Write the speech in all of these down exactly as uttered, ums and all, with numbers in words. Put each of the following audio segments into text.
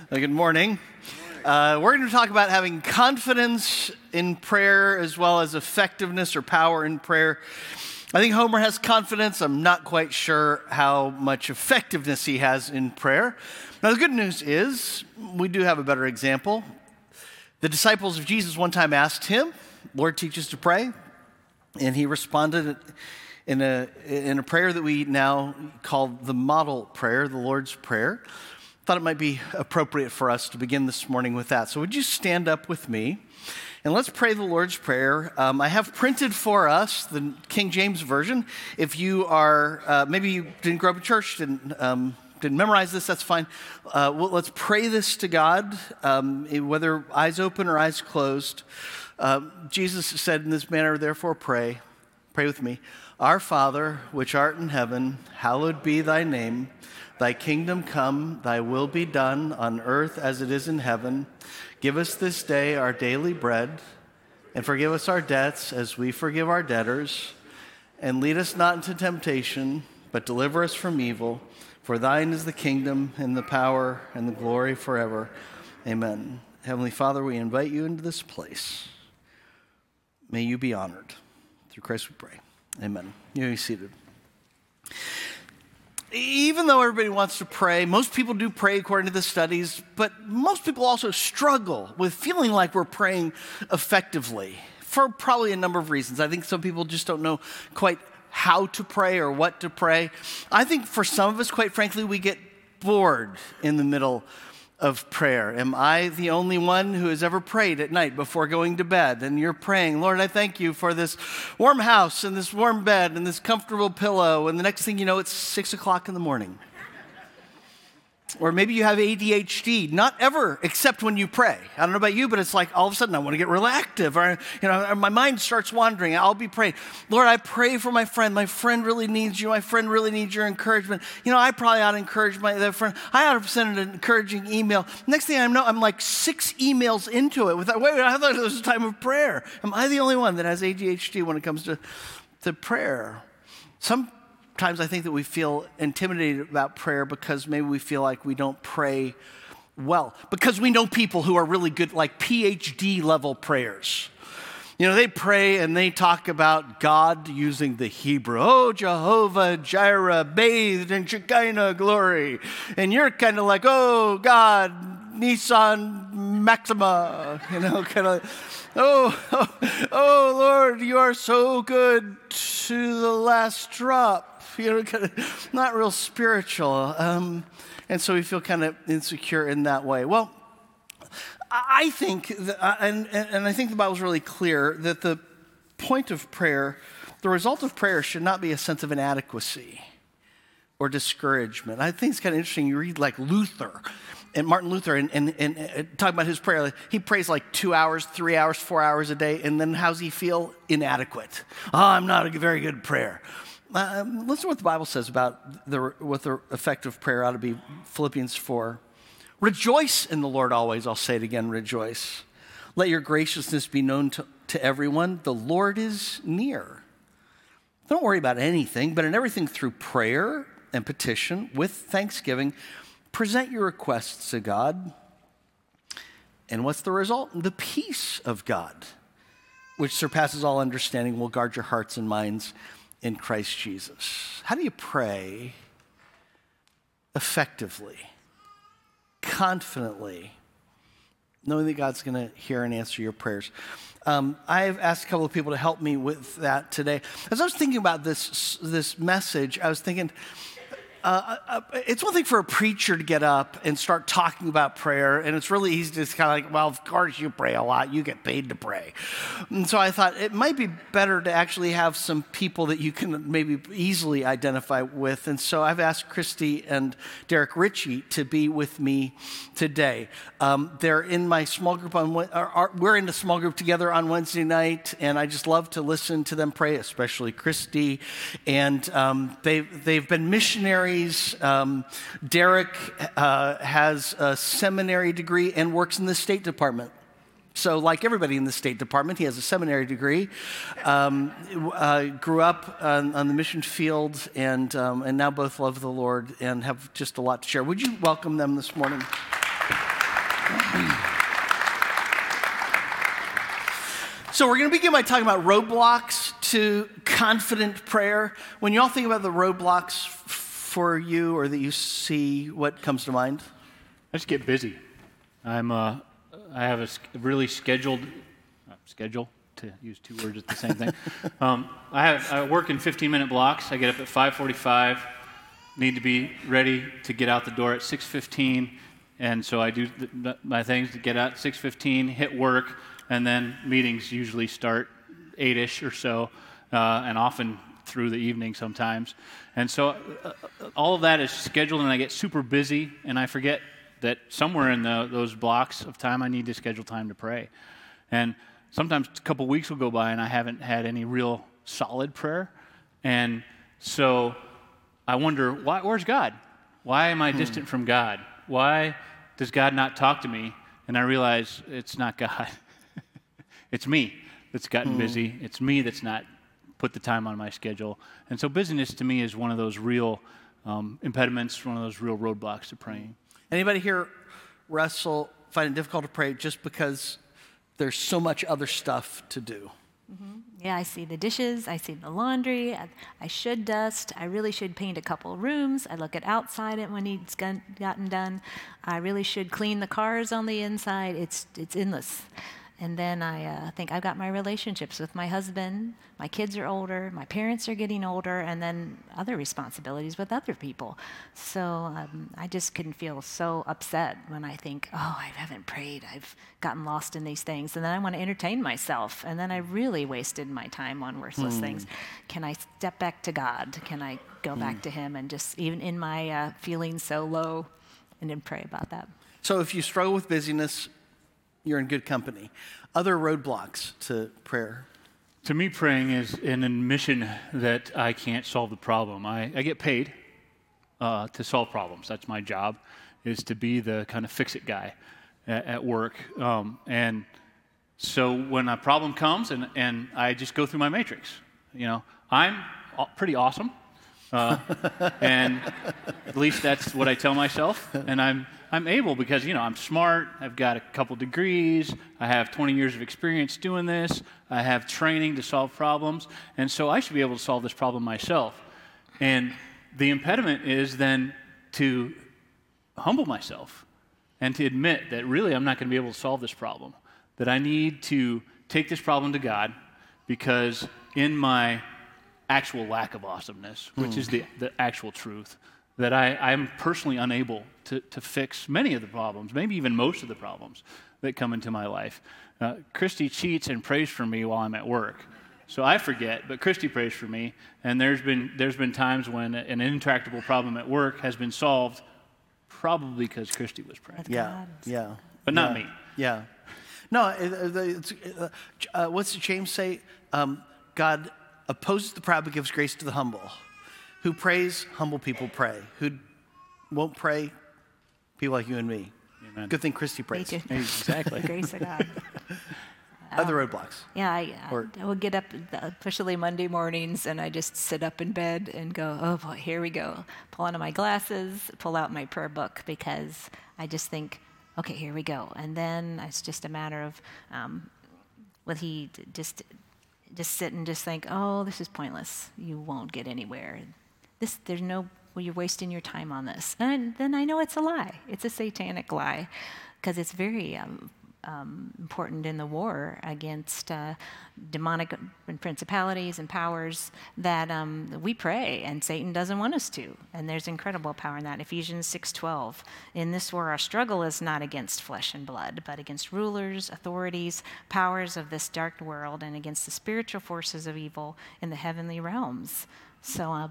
Uh, Good morning. Uh, we're going to talk about having confidence in prayer as well as effectiveness or power in prayer. I think Homer has confidence. I'm not quite sure how much effectiveness he has in prayer. Now, the good news is we do have a better example. The disciples of Jesus one time asked him, Lord, teach us to pray. And he responded in a, in a prayer that we now call the model prayer, the Lord's Prayer. Thought it might be appropriate for us to begin this morning with that. So would you stand up with me and let's pray the Lord's Prayer. Um, I have printed for us the King James Version. If you are, uh, maybe you didn't grow up in church, didn't, um, didn't memorize this, that's fine. Uh, well, let's pray this to God, um, whether eyes open or eyes closed. Uh, Jesus said in this manner, therefore pray. Pray with me. Our Father, which art in heaven, hallowed be thy name. Thy kingdom come, thy will be done on earth as it is in heaven. Give us this day our daily bread, and forgive us our debts as we forgive our debtors. And lead us not into temptation, but deliver us from evil. For thine is the kingdom and the power and the glory forever. Amen. Heavenly Father, we invite you into this place. May you be honored. Through Christ we pray. Amen. You may be seated. Even though everybody wants to pray, most people do pray according to the studies, but most people also struggle with feeling like we're praying effectively for probably a number of reasons. I think some people just don't know quite how to pray or what to pray. I think for some of us, quite frankly, we get bored in the middle of prayer. Am I the only one who has ever prayed at night before going to bed? And you're praying, Lord, I thank you for this warm house and this warm bed and this comfortable pillow. And the next thing you know, it's six o'clock in the morning. Or maybe you have A D H D, not ever except when you pray. I don't know about you, but it's like all of a sudden I want to get real active, or you know, my mind starts wandering. I'll be praying, Lord, I pray for my friend. My friend really needs you. My friend really needs your encouragement. You know, I probably ought to encourage my other friend. I ought to send an encouraging email. Next thing I know, I'm like six emails into it. Without, wait, wait, I thought it was a time of prayer. Am I the only one that has A D H D when it comes to, to prayer? Some Sometimes I think that we feel intimidated about prayer because maybe we feel like we don't pray well. Because we know people who are really good, like P H D level prayers. You know, they pray and they talk about God using the Hebrew. Oh, Jehovah Jireh, bathed in Shekinah glory. And you're kind of like, oh, God, Nissan Maxima. You know, kind of, oh, oh, oh, Lord, you are so good to the last drop. You know, kind of not real spiritual. Um, and so we feel kind of insecure in that way. Well, I think, that, and, and I think the Bible's really clear that the point of prayer, the result of prayer should not be a sense of inadequacy or discouragement. I think it's kind of interesting. You read like Luther and Martin Luther and, and, and, and talk about his prayer. He prays like two hours, three hours, four hours a day. And then how's he feel? Inadequate. Oh, I'm not a very good prayer. Um, listen to what the Bible says about the, what the effective prayer ought to be. Philippians four. Rejoice in the Lord always. I'll say it again, rejoice. Let your graciousness be known to, to everyone. The Lord is near. Don't worry about anything, but in everything through prayer and petition with thanksgiving, present your requests to God. And what's the result? The peace of God, which surpasses all understanding, will guard your hearts and minds in Christ Jesus. How do you pray effectively, confidently, knowing that God's going to hear and answer your prayers? Um, I've asked a couple of people to help me with that today. As I was thinking about this, this message, I was thinking, Uh, uh, it's one thing for a preacher to get up and start talking about prayer, and it's really easy to just kind of like, well, of course you pray a lot. You get paid to pray. And so I thought it might be better to actually have some people that you can maybe easily identify with. And so I've asked Christy and Derek Ritchie to be with me today. Um, they're in my small group on, or, or, we're in a small group together on Wednesday night, and I just love to listen to them pray, especially Christy. And um, they've, they've been missionaries. Um, Derek uh, has a seminary degree and works in the State Department. So like everybody in the State Department, he has a seminary degree, um, uh, grew up on, on the mission field, and, um, and now both love the Lord and have just a lot to share. Would you welcome them this morning? So we're going to begin by talking about roadblocks to confident prayer. When you all think about the roadblocks f- for you or that you see, what comes to mind? I just get busy. I'm uh, I have a sch- really scheduled uh, schedule, to use two words at the same thing. um, I have I work in fifteen-minute blocks. I get up at five forty-five. Need to be ready to get out the door at six fifteen, and so I do th- my things to get out at six fifteen, hit work. And then meetings usually start eight-ish or so, uh, and often through the evening sometimes. And so uh, all of that is scheduled, and I get super busy, and I forget that somewhere in the, those blocks of time I need to schedule time to pray. And sometimes a couple weeks will go by, and I haven't had any real solid prayer. And so I wonder, why, where's God? Why am I hmm. distant from God? Why does God not talk to me? And I realize it's not God. It's me that's gotten mm. busy. It's me that's not put the time on my schedule. And so busyness to me is one of those real um, impediments, one of those real roadblocks to praying. Anybody here wrestle, find it difficult to pray just because there's so much other stuff to do? Mm-hmm. Yeah, I see the dishes, I see the laundry, I, I should dust, I really should paint a couple rooms, I look at outside it when it's got, gotten done, I really should clean the cars on the inside. It's, it's endless. And then I uh, think I've got my relationships with my husband, my kids are older, my parents are getting older, and then other responsibilities with other people. So um, I just can feel so upset when I think, oh, I haven't prayed, I've gotten lost in these things, and then I want to entertain myself, and then I really wasted my time on worthless mm. things. Can I step back to God? Can I go mm. back to Him and just, even in my uh, feeling so low, and then pray about that? So if you struggle with busyness, you're in good company. Other roadblocks to prayer? To me, praying is an admission that I can't solve the problem. I, I get paid uh, to solve problems. That's my job, is to be the kind of fix-it guy at, at work. Um, and so when a problem comes, and, and I just go through my matrix, you know, I'm pretty awesome. Uh, and at least that's what I tell myself. And I'm I'm able because, you know, I'm smart. I've got a couple degrees. I have twenty years of experience doing this. I have training to solve problems. And so I should be able to solve this problem myself. And the impediment is then to humble myself and to admit that really I'm not going to be able to solve this problem, that I need to take this problem to God because in my actual lack of awesomeness, which mm. is the, the actual truth, that I, I'm personally unable to, to fix many of the problems, maybe even most of the problems that come into my life. Uh, Christy cheats and prays for me while I'm at work. So I forget, but Christy prays for me, and there's been, there's been times when an intractable problem at work has been solved probably because Christy was praying. Yeah, yeah. But not yeah. me. Yeah. No, it, it's, uh, uh, what's James say? Um, God opposes the proud but gives grace to the humble. Who prays, humble people pray. Who won't pray, people like you and me. Amen. Good thing Christy prays. Exactly. Grace of God. Other roadblocks. Yeah, I, or, I would get up, especially Monday mornings, and I just sit up in bed and go, oh boy, here we go. Pull out my glasses, pull out my prayer book, because I just think, okay, here we go. And then it's just a matter of, um, will he just... just sit and just think, oh, this is pointless. You won't get anywhere. This, there's no, well, you're wasting your time on this. And then I know it's a lie. It's a satanic lie, because it's very um, um, important in the war against uh, demonic and principalities and powers that um, we pray, and Satan doesn't want us to. And there's incredible power in that. Ephesians six twelve, in this war our struggle is not against flesh and blood, but against rulers, authorities, powers of this dark world, and against the spiritual forces of evil in the heavenly realms. So uh,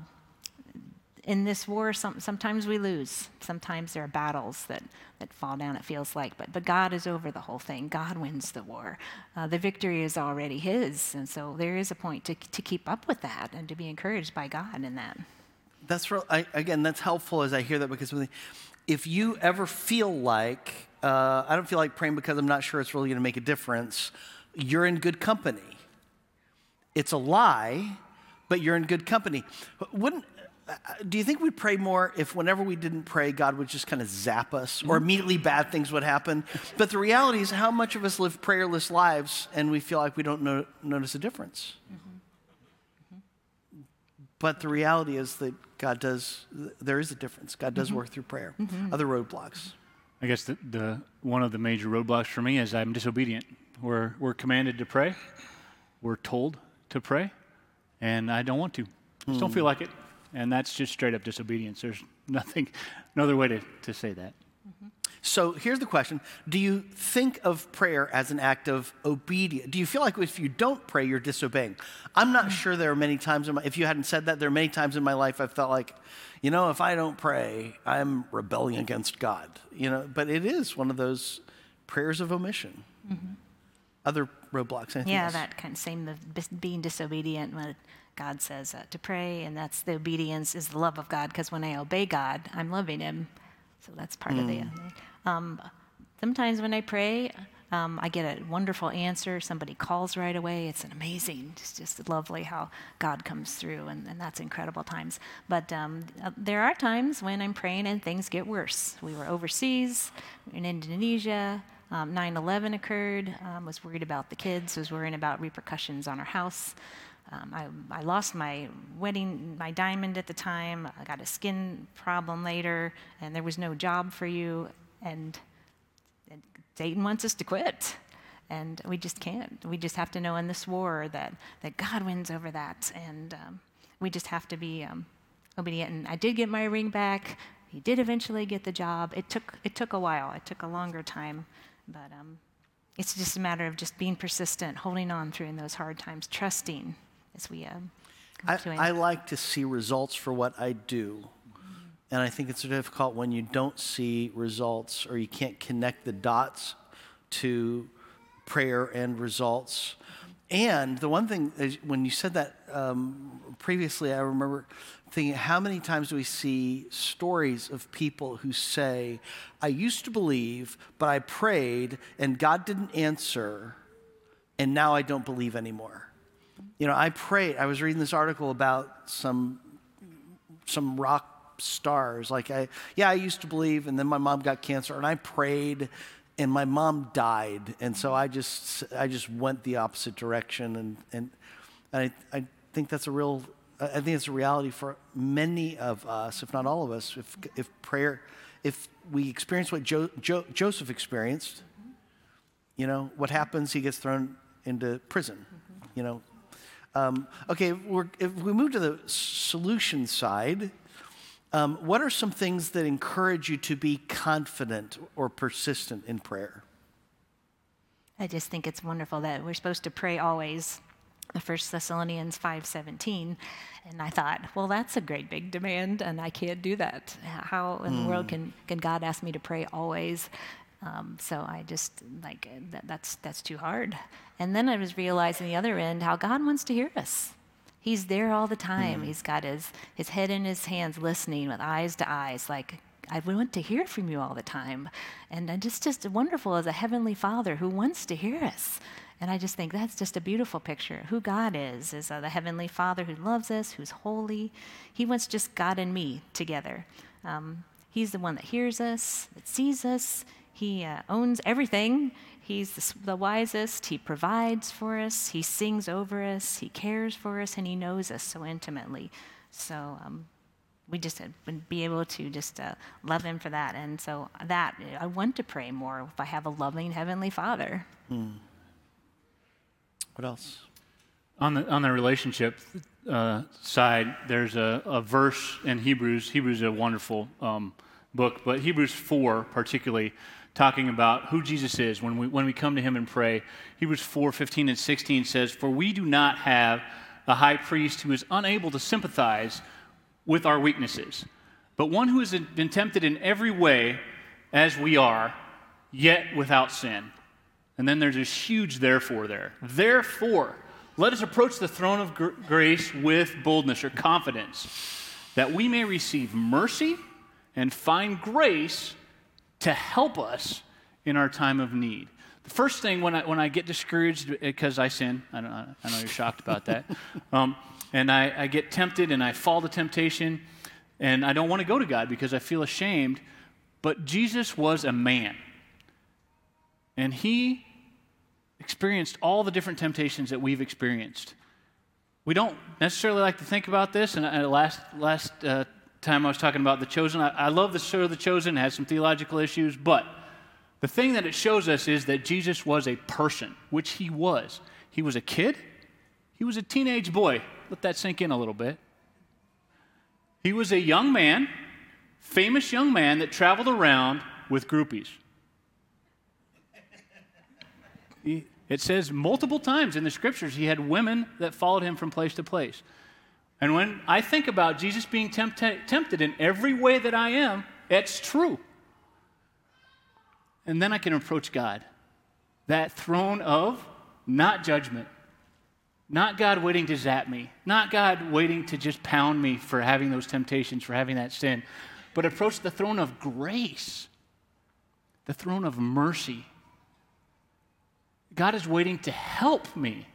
in this war, some, sometimes we lose. Sometimes there are battles that, that fall down, it feels like. But, but God is over the whole thing. God wins the war. Uh, the victory is already His. And so there is a point to, to keep up with that and to be encouraged by God in that. That's real, I, again, that's helpful as I hear that, because if you ever feel like, uh, I don't feel like praying because I'm not sure it's really going to make a difference, you're in good company. It's a lie, but you're in good company. Wouldn't do you think we'd pray more if whenever we didn't pray, God would just kind of zap us or immediately bad things would happen? But the reality is how much of us live prayerless lives and we feel like we don't no- notice a difference. Mm-hmm. Mm-hmm. But the reality is that God does, there is a difference. God does mm-hmm. work through prayer. Mm-hmm. Other roadblocks. I guess the, the one of the major roadblocks for me is I'm disobedient. We're, we're commanded to pray. We're told to pray. And I don't want to. I just mm. don't feel like it. And that's just straight up disobedience. There's nothing, no other way to, to say that. Mm-hmm. So here's the question. Do you think of prayer as an act of obedience? Do you feel like if you don't pray, you're disobeying? I'm not sure there are many times, in my, if you hadn't said that, there are many times in my life I felt like, you know, if I don't pray, I'm rebelling against God. You know, but it is one of those prayers of omission. Mm-hmm. Other roadblocks, anything Yeah, else? that kind of same, the being disobedient when God says uh, to pray, and that's the obedience is the love of God, because when I obey God, I'm loving him. So that's part mm. of the, um, sometimes when I pray, um, I get a wonderful answer. Somebody calls right away. It's an amazing, it's just lovely how God comes through, and, and that's incredible times. But um, uh, there are times when I'm praying and things get worse. We were overseas, in Indonesia, um, nine eleven occurred, um, was worried about the kids, was worrying about repercussions on our house. Um, I, I lost my wedding, my diamond at the time. I got a skin problem later, and there was no job for you. And, and Satan wants us to quit, and we just can't. We just have to know in this war that, that God wins over that, and um, we just have to be um, obedient. And I did get my ring back. He did eventually get the job. It took it took a while. It took a longer time, but um, it's just a matter of just being persistent, holding on through in those hard times, trusting. As we um, I, I like to see results for what I do. Mm-hmm. And I think it's difficult when you don't see results or you can't connect the dots to prayer and results. And the one thing, is when you said that um, previously, I remember thinking, how many times do we see stories of people who say, I used to believe, but I prayed, and God didn't answer, and now I don't believe anymore. You know, I prayed. I was reading this article about some some rock stars. Like, I, yeah, I used to believe, and then my mom got cancer, and I prayed, and my mom died, and so I just I just went the opposite direction, and and I I think that's a real I think it's a reality for many of us, if not all of us. If if prayer, if we experience what jo, jo, Joseph experienced, you know, what happens? He gets thrown into prison. You know. Um, okay, we're, if we move to the solution side, um, what are some things that encourage you to be confident or persistent in prayer? I just think it's wonderful that we're supposed to pray always. The First Thessalonians five seventeen, and I thought, well, that's a great big demand, and I can't do that. How in mm. the world can, can God ask me to pray always? Um, so I just, like, that, that's that's too hard. And then I was realizing the other end how God wants to hear us. He's there all the time. Mm. He's got his, his head in his hands listening with eyes to eyes, like, I want to hear from you all the time. And it's just wonderful as a heavenly Father who wants to hear us. And I just think that's just a beautiful picture. Who God is, is uh, the heavenly Father who loves us, who's holy. He wants just God and me together. Um, he's the one that hears us, that sees us. He uh, owns everything. He's the, the wisest. He provides for us. He sings over us. He cares for us, and he knows us so intimately. So um, we just uh, be able to just uh, love him for that. And so that, I want to pray more if I have a loving heavenly Father. Hmm. What else? On the on the relationship uh, side, there's a, a verse in Hebrews. Hebrews is a wonderful um, book, but Hebrews four particularly, talking about who Jesus is when we when we come to him and pray. Hebrews four fifteen and sixteen says, "For we do not have a high priest who is unable to sympathize with our weaknesses, but one who has been tempted in every way as we are, yet without sin." And then there's this huge therefore there. Therefore, let us approach the throne of gr- grace with boldness or confidence, that we may receive mercy and find grace to help us in our time of need. The first thing when I when I get discouraged because I sin, I, don't, I know you're shocked about that. Um, and I, I get tempted and I fall to temptation, and I don't want to go to God because I feel ashamed. But Jesus was a man, and he experienced all the different temptations that we've experienced. We don't necessarily like to think about this, and uh, last last uh, time I was talking about The Chosen. I, I love the show The Chosen. It has some theological issues, but the thing that it shows us is that Jesus was a person, which he was. He was a kid. He was a teenage boy. Let that sink in a little bit. He was a young man, famous young man that traveled around with groupies. He, it says multiple times in the scriptures he had women that followed him from place to place. And when I think about Jesus being tempt- tempted in every way that I am, it's true. And then I can approach God, that throne of not judgment, not God waiting to zap me, not God waiting to just pound me for having those temptations, for having that sin, but approach the throne of grace, the throne of mercy. God is waiting to help me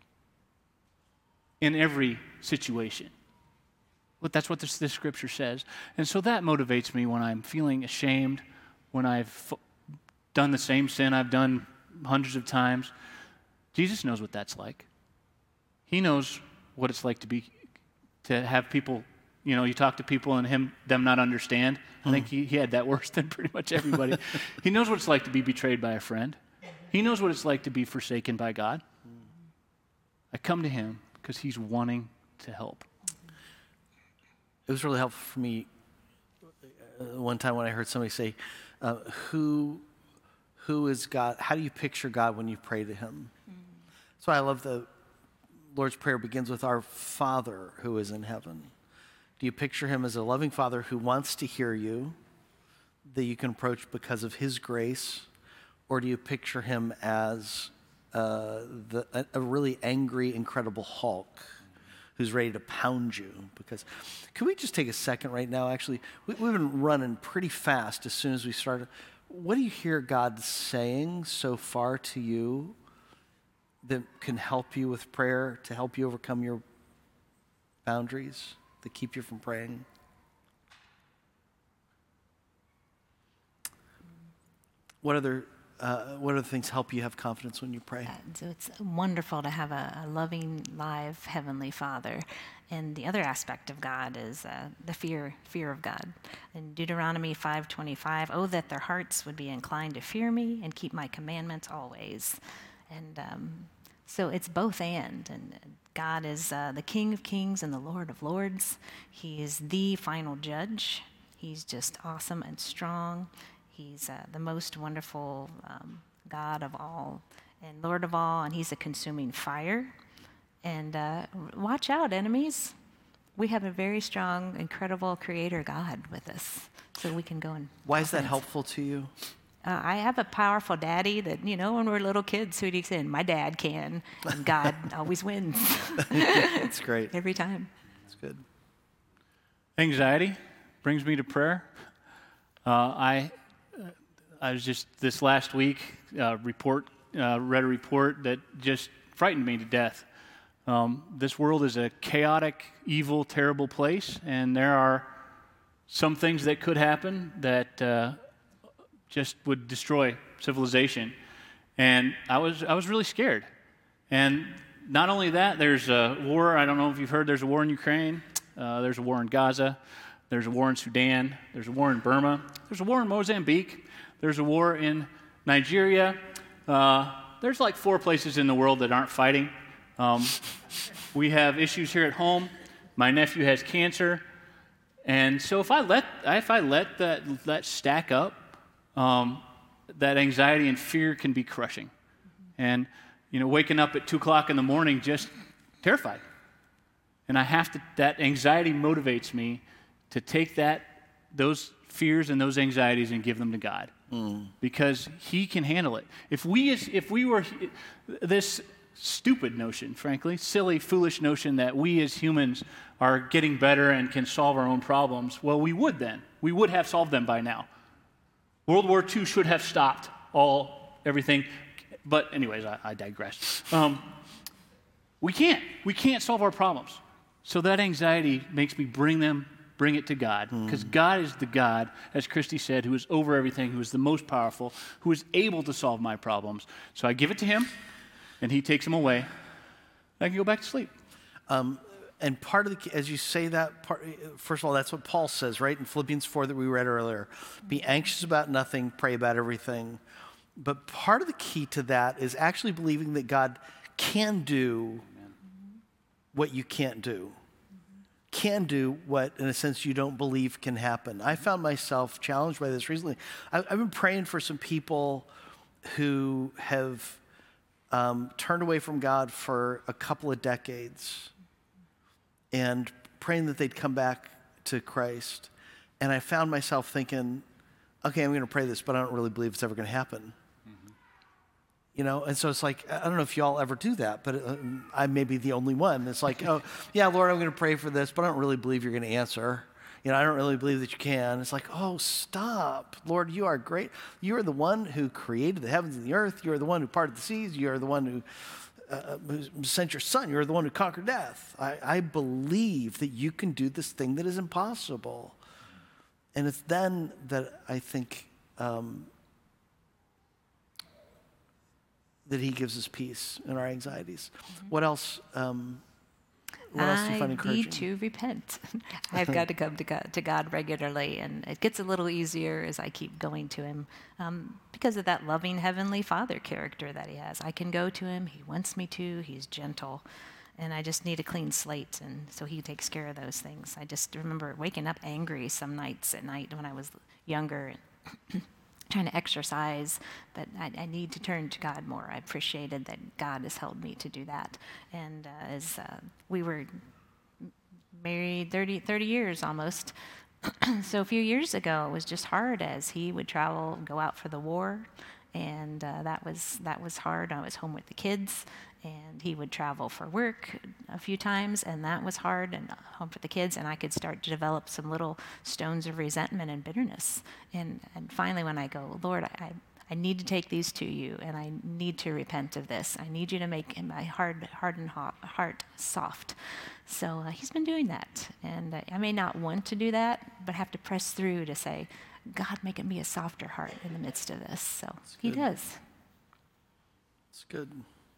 in every situation. But that's what this, this scripture says. And so that motivates me when I'm feeling ashamed, when I've f- done the same sin I've done hundreds of times. Jesus knows what that's like. He knows what it's like to be, to have people, you know, you talk to people and him, them not understand. I think he, he had that worse than pretty much everybody. He knows what it's like to be betrayed by a friend. He knows what it's like to be forsaken by God. I come to him because he's wanting to help. It was really helpful for me uh, one time when I heard somebody say, uh, who, who is God? How do you picture God when you pray to him? Mm-hmm. That's why I love the Lord's Prayer begins with our Father who is in heaven. Do you picture him as a loving Father who wants to hear you, that you can approach because of his grace? Or do you picture him as uh, the, a, a really angry, incredible Hulk who's ready to pound you? Because, can we just take a second right now? Actually, we, we've been running pretty fast as soon as we started. What do you hear God saying so far to you that can help you with prayer, to help you overcome your boundaries, that keep you from praying? What other Uh, what other things help you have confidence when you pray? Uh, so it's wonderful to have a, a loving, live, heavenly Father. And the other aspect of God is uh, the fear, fear of God. In Deuteronomy five twenty-five, oh, that their hearts would be inclined to fear me and keep my commandments always. And um, so it's both and. And God is uh, the King of kings and the Lord of lords. He is the final judge. He's just awesome and strong. He's uh, the most wonderful um, God of all and Lord of all, and he's a consuming fire. And uh, watch out, enemies. We have a very strong, incredible creator God with us, so we can go and... Why is that helpful to you? Uh, I have a powerful daddy that, you know, when we're little kids, who do you say? My dad can, and God always wins. That's great. Every time. That's good. Anxiety brings me to prayer. Uh, I... I was just this last week uh, report uh, read a report that just frightened me to death. Um, this world is a chaotic, evil, terrible place, and there are some things that could happen that uh, just would destroy civilization. And I was I was really scared. And not only that, there's a war. I don't know if you've heard. There's a war in Ukraine. Uh, there's a war in Gaza. There's a war in Sudan. There's a war in Burma. There's a war in Mozambique. There's a war in Nigeria. Uh, there's like four places in the world that aren't fighting. Um, we have issues here at home. My nephew has cancer. And so if I let if I let that, that stack up, um, that anxiety and fear can be crushing. And, you know, waking up at two o'clock in the morning just terrified. And I have to, that anxiety motivates me to take that, those fears and those anxieties and give them to God. Mm. Because he can handle it. If we, if we were, this stupid notion, frankly, silly, foolish notion that we as humans are getting better and can solve our own problems, well, we would then. We would have solved them by now. World War Two should have stopped all, everything. But anyways, I, I digress. Um, we can't. We can't solve our problems. So that anxiety makes me bring them, bring it to God. Because mm. God is the God, as Christy said, who is over everything, who is the most powerful, who is able to solve my problems. So I give it to him, and he takes them away. I can go back to sleep. Um, and part of the, as you say that, part, first of all, that's what Paul says, right? In Philippians four that we read earlier. Be anxious about nothing, pray about everything. But part of the key to that is actually believing that God can do what you can't do. Can do what, in a sense, you don't believe can happen. I found myself challenged by this recently. I've been praying for some people who have um, turned away from God for a couple of decades and praying that they'd come back to Christ. And I found myself thinking, okay, I'm going to pray this, but I don't really believe it's ever going to happen. You know, and so it's like, I don't know if y'all ever do that, but uh, I may be the only one. It's like, oh, yeah, Lord, I'm going to pray for this, but I don't really believe you're going to answer. You know, I don't really believe that you can. It's like, oh, stop. Lord, you are great. You are the one who created the heavens and the earth. You are the one who parted the seas. You are the one who, uh, who sent your son. You are the one who conquered death. I, I believe that you can do this thing that is impossible. And it's then that I think... Um, that he gives us peace in our anxieties. Mm-hmm. What else? Um, what else do you find encouraging? I need to repent. I've got to come to God, to God regularly, and it gets a little easier as I keep going to him um, because of that loving Heavenly Father character that he has. I can go to him. He wants me to. He's gentle. And I just need a clean slate, and so he takes care of those things. I just remember waking up angry some nights at night when I was younger. Trying to exercise, but I, I need to turn to God more. I appreciated that God has helped me to do that. And uh, as uh, we were married thirty, thirty years almost, so a few years ago it was just hard as he would travel, go out for the war, and uh, that was that was hard. I was home with the kids, and he would travel for work a few times, and that was hard, and home for the kids, and I could start to develop some little stones of resentment and bitterness. And, and finally when I go, Lord, I, I need to take these to you, and I need to repent of this. I need you to make my hard, hardened heart soft. So uh, he's been doing that, and uh, I may not want to do that, but have to press through to say, God, make it me a softer heart in the midst of this. So he does. It's good.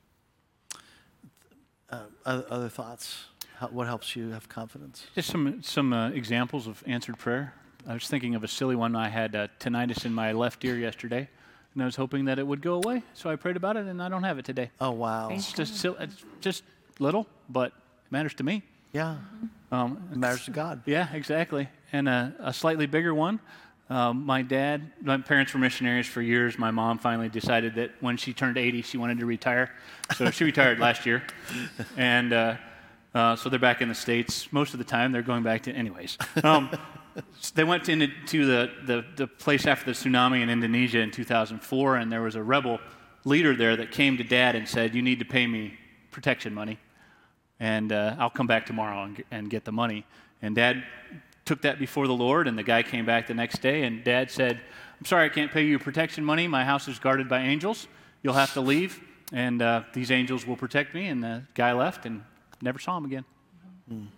Uh, other thoughts? How, what helps you have confidence? Just some some uh, examples of answered prayer. I was thinking of a silly one. I had uh, tinnitus in my left ear yesterday, and I was hoping that it would go away. So I prayed about it, and I don't have it today. Oh wow! It's just sil- it's just little, but it matters to me. Yeah, um, it matters to God. Yeah, exactly. And a, a slightly bigger one. Um, my dad, my parents were missionaries for years. My mom finally decided that when she turned eighty, she wanted to retire. So she retired last year. And uh, uh, so they're back in the States. Most of the time, they're going back to, anyways. Um, so they went into to the, the, the place after the tsunami in Indonesia in two thousand four, and there was a rebel leader there that came to Dad and said, you need to pay me protection money, and uh, I'll come back tomorrow and, and get the money. And Dad took that before the Lord, and the guy came back the next day, and Dad said, I'm sorry, I can't pay you protection money. My house is guarded by angels. You'll have to leave, and uh, these angels will protect me. And the guy left and never saw him again. Mm.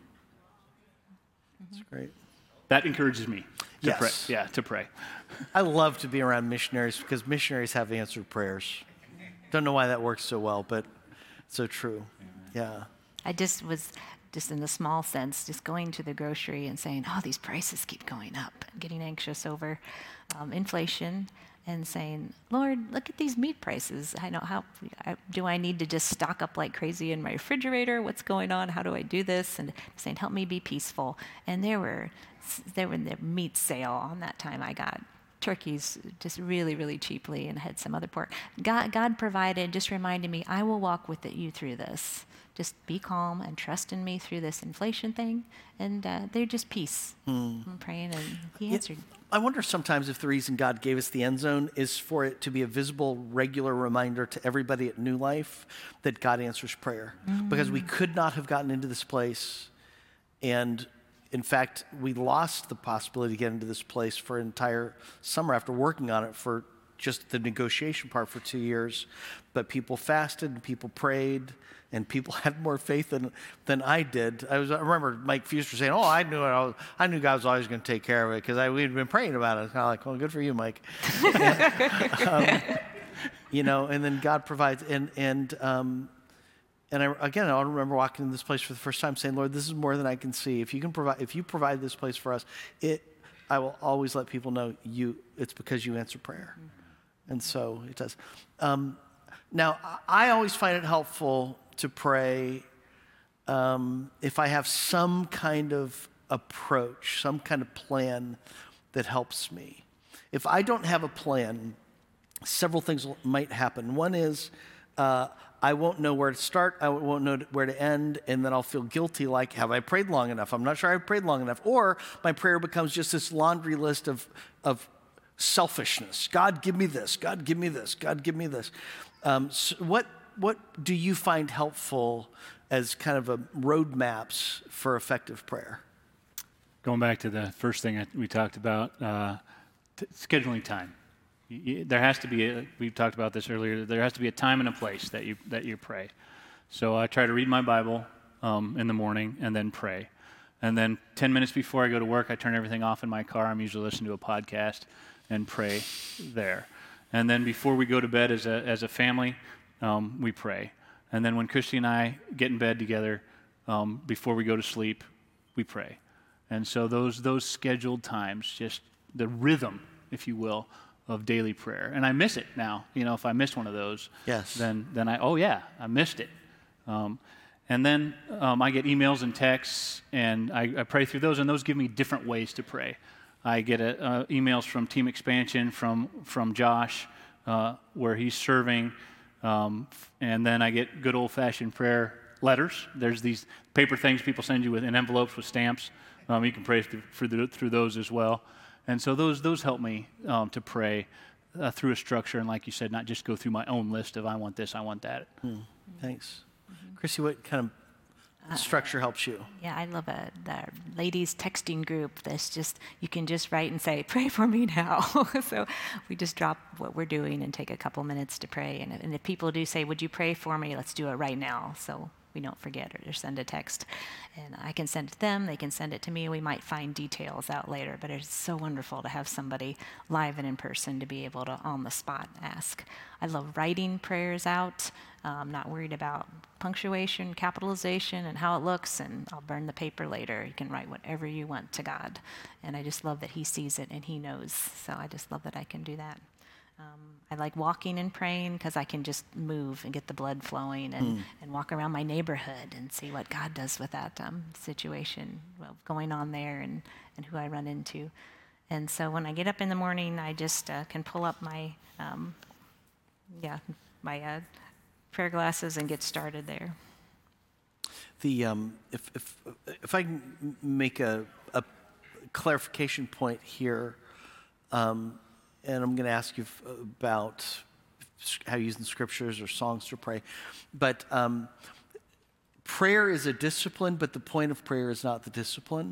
That's great. That encourages me to yes. pray. Yeah, to pray. I love to be around missionaries because missionaries have answered prayers. Don't know why that works so well, but it's so true. Yeah. I just was... just in the small sense, just going to the grocery and saying, oh, these prices keep going up, and getting anxious over um, inflation, and saying, Lord, look at these meat prices. I know how, I, do I need to just stock up like crazy in my refrigerator? What's going on? How do I do this? And saying, help me be peaceful. And there were, there were the meat sale on that time I got turkeys just really, really cheaply, and had some other pork. God, God provided, just reminded me, I will walk with you through this. Just be calm and trust in me through this inflation thing. And uh, they're just peace. Hmm. I'm praying, and he answered. It, I wonder sometimes if the reason God gave us the end zone is for it to be a visible, regular reminder to everybody at New Life that God answers prayer. Mm. Because we could not have gotten into this place, and in fact, we lost the possibility to get into this place for an entire summer after working on it for just the negotiation part for two years, but people fasted and people prayed and people had more faith than than I did. I was I remember Mike Fuster saying, "Oh, I knew it. I, was, I knew God was always going to take care of it because we'd been praying about it." It's kind of like, "Well, good for you, Mike." and, um, you know, and then God provides, and and um, and I, again, I remember walking in this place for the first time, saying, "Lord, this is more than I can see. If you can provide, if you provide this place for us, it, I will always let people know you. It's because you answer prayer." Mm-hmm. And so it does. Um, now, I always find it helpful to pray um, if I have some kind of approach, some kind of plan that helps me. If I don't have a plan, several things might happen. One is uh, I won't know where to start, I won't know where to end, and then I'll feel guilty like, have I prayed long enough? I'm not sure I've prayed long enough. Or my prayer becomes just this laundry list of, of selfishness. God, give me this. God, give me this. God, give me this. Um, so what What do you find helpful as kind of a roadmaps for effective prayer? Going back to the first thing that we talked about, uh, t- scheduling time. Y- y- There has to be, a, we've talked about this earlier, there has to be a time and a place that you that you pray. So I try to read my Bible um, in the morning and then pray. And then ten minutes before I go to work, I turn everything off in my car. I'm usually listening to a podcast and pray there. And then before we go to bed as a as a family, Um, we pray. And then when Christy and I get in bed together, um, before we go to sleep, we pray. And so those those scheduled times, just the rhythm, if you will, of daily prayer. And I miss it now. You know, if I miss one of those, yes. then then I, oh yeah, I missed it. Um, and then um, I get emails and texts, and I, I pray through those, and those give me different ways to pray. I get a, uh, emails from Team Expansion, from, from Josh, uh, where he's serving. Um, and then I get good old-fashioned prayer letters. There's these paper things people send you with in envelopes with stamps. Um, you can pray through, through, the, through those as well. And so those those help me um, to pray uh, through a structure, and like you said, not just go through my own list of I want this, I want that. Hmm. Thanks. Mm-hmm. Chrissy, what kind of structure helps you? Yeah, I love a, the ladies texting group that's just, you can just write and say, pray for me now. So we just drop what we're doing and take a couple minutes to pray. And, and if people do say, would you pray for me? Let's do it right now. So we don't forget or just send a text. And I can send it to them, they can send it to me. We might find details out later, but it's so wonderful to have somebody live and in person to be able to on the spot ask. I love writing prayers out. Uh, I'm not worried about punctuation, capitalization, and how it looks, and I'll burn the paper later. You can write whatever you want to God. And I just love that he sees it and he knows. So I just love that I can do that. Um, I like walking and praying because I can just move and get the blood flowing and, mm. and walk around my neighborhood and see what God does with that um, situation well, going on there and, and who I run into. And so when I get up in the morning, I just uh, can pull up my, um, yeah, my uh, prayer glasses and get started there. The um, if if if I can make a, a clarification point here. Um, And I'm going to ask you about how you use the scriptures or songs to pray. But um, prayer is a discipline, but the point of prayer is not the discipline.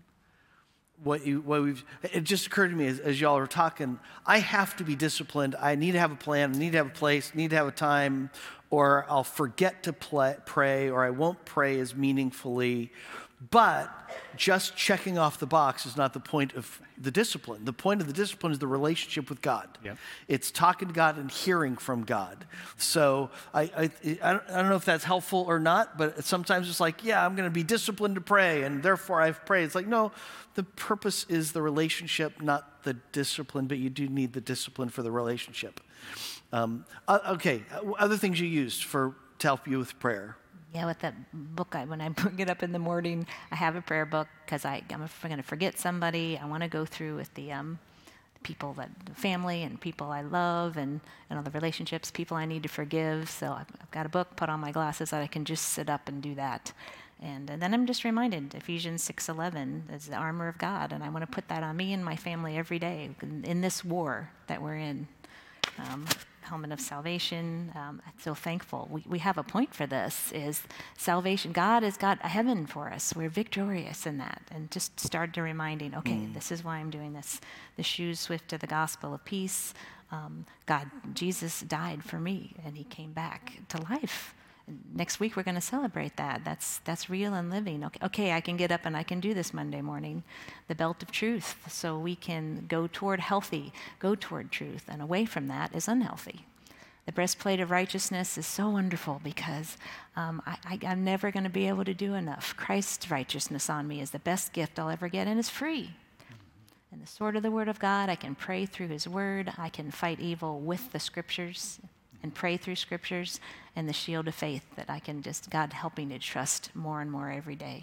What you, what we've, it just occurred to me as, as y'all were talking, I have to be disciplined. I need to have a plan. I need to have a place. Need to have a time, or I'll forget to play, pray, or I won't pray as meaningfully. But just checking off the box is not the point of the discipline. The point of the discipline is the relationship with God. Yep. It's talking to God and hearing from God. So I, I, I don't know if that's helpful or not, but sometimes it's like, yeah, I'm going to be disciplined to pray, and therefore I've prayed. It's like, no, the purpose is the relationship, not the discipline, but you do need the discipline for the relationship. Um, okay, other things you used for to help you with prayer. Yeah, with that book, I, when I get up in the morning, I have a prayer book because I'm going to forget somebody. I want to go through with the um, people, that the family and people I love and, and all the relationships, people I need to forgive. So I've, I've got a book, put on my glasses that I can just sit up and do that. And, and then I'm just reminded, Ephesians six eleven is the armor of God, and I want to put that on me and my family every day in, in this war that we're in. Um, helmet of salvation. Um, I'm so thankful. We, we have a point for this, is salvation. God has got a heaven for us. We're victorious in that. And just start to reminding, okay, mm. this is why I'm doing this. The shoes swift to the gospel of peace. um, God, Jesus died for me, and he came back to life. And next week, we're going to celebrate that. That's, that's real and living. Okay, okay, I can get up and I can do this Monday morning. The belt of truth, so we can go toward healthy, go toward truth, and away from that is unhealthy. The breastplate of righteousness is so wonderful because um, I, I, I'm never going to be able to do enough. Christ's righteousness on me is the best gift I'll ever get, and it's free. And the sword of the Word of God, I can pray through His Word. I can fight evil with the Scriptures and pray through Scriptures, and the shield of faith that I can just, God helping me to trust more and more every day.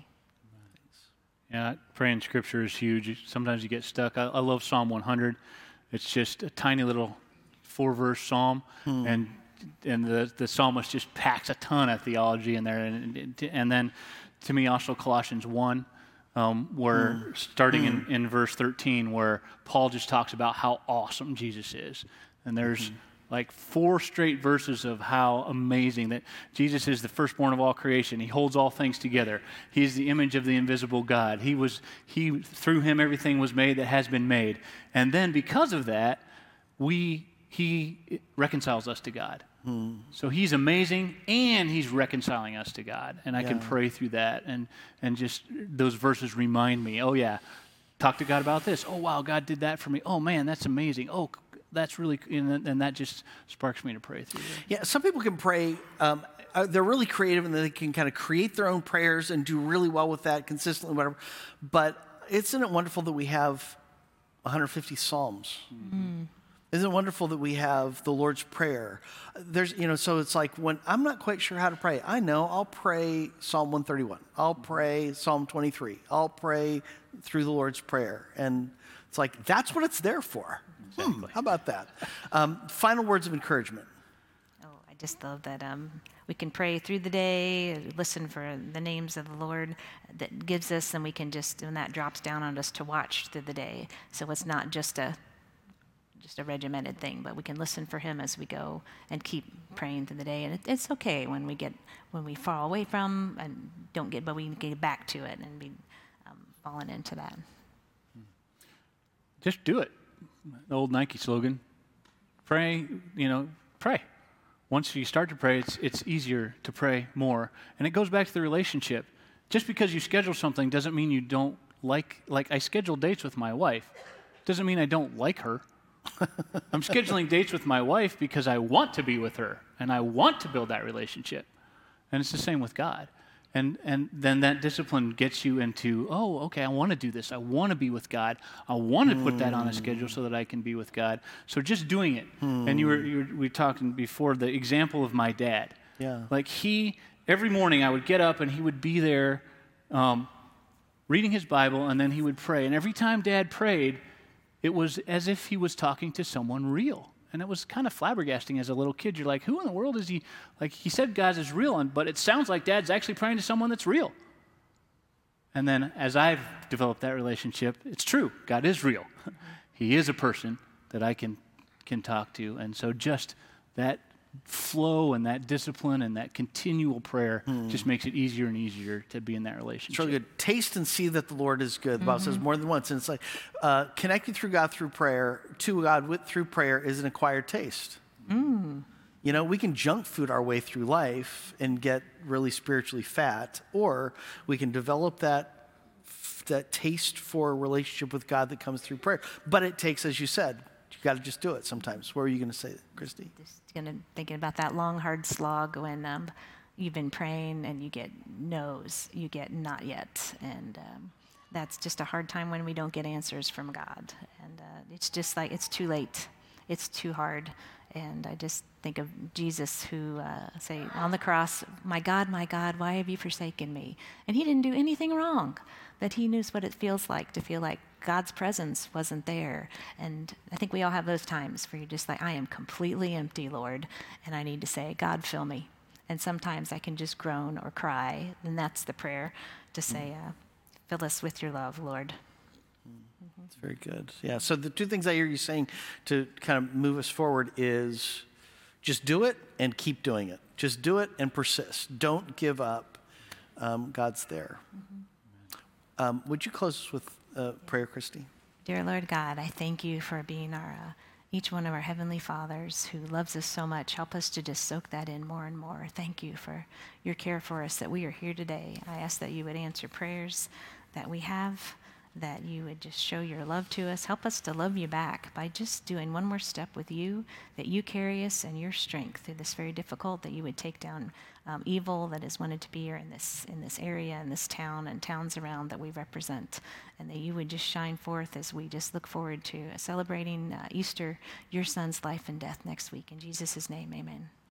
Yeah, praying Scripture is huge. Sometimes you get stuck. I, I love Psalm one hundred. It's just a tiny little four-verse psalm, hmm. and and the, the psalmist just packs a ton of theology in there. And, and then, to me, also Colossians one, um, where hmm. starting hmm. In, in verse thirteen, where Paul just talks about how awesome Jesus is. And there's hmm. like four straight verses of how amazing that Jesus is the firstborn of all creation. He holds all things together. He is the image of the invisible God. He was, he, through him everything was made that has been made. And then because of that, we... He reconciles us to God. Hmm. So he's amazing, and he's reconciling us to God. And I yeah. can pray through that. And, and just those verses remind me, oh, yeah, talk to God about this. Oh, wow, God did that for me. Oh, man, that's amazing. Oh, that's really, and, and that just sparks me to pray through it. Yeah, some people can pray. Um, they're really creative, and they can kind of create their own prayers and do really well with that consistently, whatever. But isn't it wonderful that we have one hundred fifty Psalms? Mm-hmm. Isn't it wonderful that we have the Lord's Prayer? There's, you know, so it's like when I'm not quite sure how to pray, I know I'll pray Psalm one thirty-one. I'll pray Psalm twenty-three. I'll pray through the Lord's Prayer. And it's like, that's what it's there for. Exactly. Hmm, how about that? Um, final words of encouragement. Oh, I just love that um, we can pray through the day, listen for the names of the Lord that gives us, and we can just, and that drops down on us to watch through the day. So it's not just a just a regimented thing, but we can listen for him as we go and keep praying through the day. And it, it's okay when we get, when we fall away from and don't get, but we can get back to it and be um, falling into that. Just do it. The old Nike slogan, pray, you know, pray. Once you start to pray, it's, it's easier to pray more. And it goes back to the relationship. Just because you schedule something doesn't mean you don't like, like I schedule dates with my wife. Doesn't mean I don't like her. I'm scheduling dates with my wife because I want to be with her and I want to build that relationship. And it's the same with God. And and then that discipline gets you into, oh, okay, I want to do this. I want to be with God. I want to put that on a schedule so that I can be with God. So just doing it. Hmm. And you were, you were we were talking before the example of my dad. Yeah. Like he, every morning I would get up and he would be there um, reading his Bible, and then he would pray. And every time Dad prayed, it was as if he was talking to someone real. And it was kind of flabbergasting as a little kid. You're like, who in the world is he? Like, he said God is real, and, but it sounds like Dad's actually praying to someone that's real. And then as I've developed that relationship, it's true. God is real. He is a person that I can can talk to. And so just that flow and that discipline and that continual prayer mm. just makes it easier and easier to be in that relationship. It's really good. Taste and see that the Lord is good. The Bible mm-hmm. says more than once. And it's like uh, connecting through God through prayer, to God with, through prayer is an acquired taste. Mm. You know, we can junk food our way through life and get really spiritually fat, or we can develop that, that taste for a relationship with God that comes through prayer. But it takes, as you said, you got to just do it sometimes. What were you going to say, Christy? Just gonna, thinking about that long, hard slog when um, you've been praying and you get no's, you get not yet. And um, that's just a hard time when we don't get answers from God. And uh, it's just like, it's too late. It's too hard. And I just think of Jesus who uh, say on the cross, my God, my God, why have you forsaken me? And he didn't do anything wrong, but he knows what it feels like to feel like God's presence wasn't there. And I think we all have those times where you're just like, I am completely empty, Lord, and I need to say, God, fill me. And sometimes I can just groan or cry, and that's the prayer, to say, uh, fill us with your love, Lord. That's very good. Yeah, so the two things I hear you saying to kind of move us forward is just do it and keep doing it. Just do it and persist. Don't give up. Um, God's there. Mm-hmm. Um, would you close us with uh, prayer, Christy? Dear Lord God, I thank you for being our uh, each one of our Heavenly Fathers who loves us so much. Help us to just soak that in more and more. Thank you for your care for us, that we are here today. I ask that you would answer prayers that we have, that you would just show your love to us. Help us to love you back by just doing one more step with you, that you carry us and your strength through this very difficult, that you would take down um, evil that is wanted to be here in this, in this area, in this town, and towns around that we represent, and that you would just shine forth as we just look forward to celebrating uh, Easter, your son's life and death next week. In Jesus' name, amen.